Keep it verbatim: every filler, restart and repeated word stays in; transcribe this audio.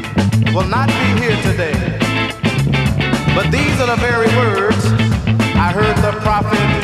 will not be here today. But these are the very words I heard the prophet